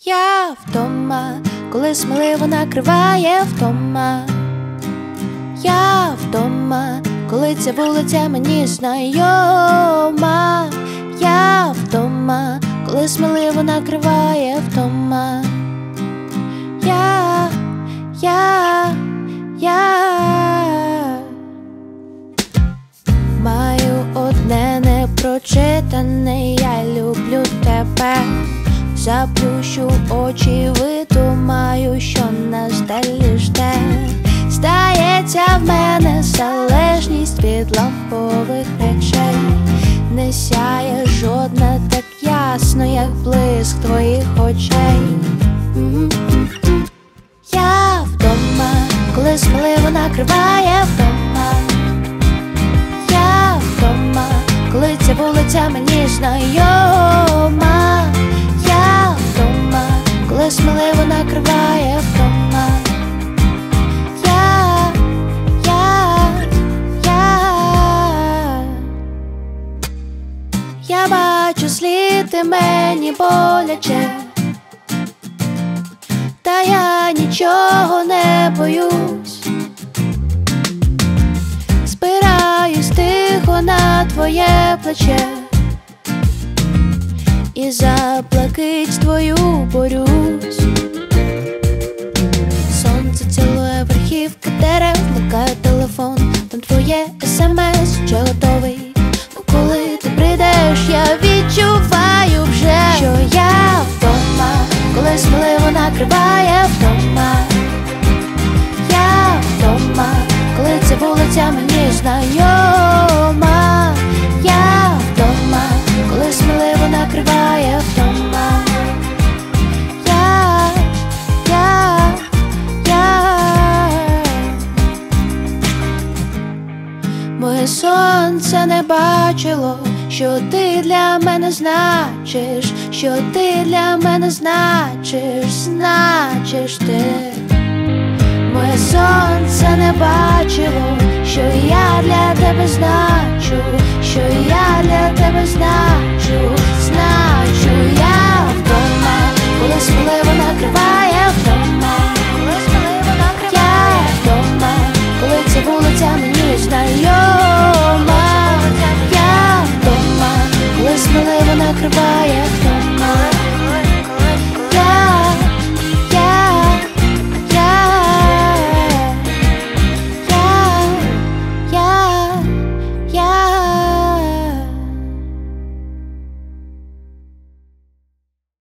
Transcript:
Я вдома, коли сміливо накриває втома. Я вдома, коли ця вулиця мені знайома. Я вдома, коли сміливо накриває втома. Я маю одне непрочитане, я люблю тебе. Заплющу очі, видумаю, що нас далі жде. Здається, в мене залежність від лампових речей. Не сяє жодна так ясно, як блиск твоїх очей. Я вдома, коли сміливо накриває вдома. Я вдома, коли ця вулиця мені знайома. Я вдома, коли сміливо накриває вдома. Я бачу слід, і мені боляче, та я нічого не боюсь. Спираюсь тихо на твоє плече і за блакить твою борюсь. Сонце цілує верхівки дерев, вмикає телефон, там твоє смс, вже готовий. Ну коли ти прийдеш, я відчуваю вже, що я вдома, коли сміливо накриває вдома. Я вдома, коли ця вулиця мені знайома. Я вдома, коли сміливо накриває вдома. Моє сонце не бачило, що ти для мене значиш, що ти для мене значиш ти. Моє сонце не бачило, що я для тебе значу, що я для тебе значу.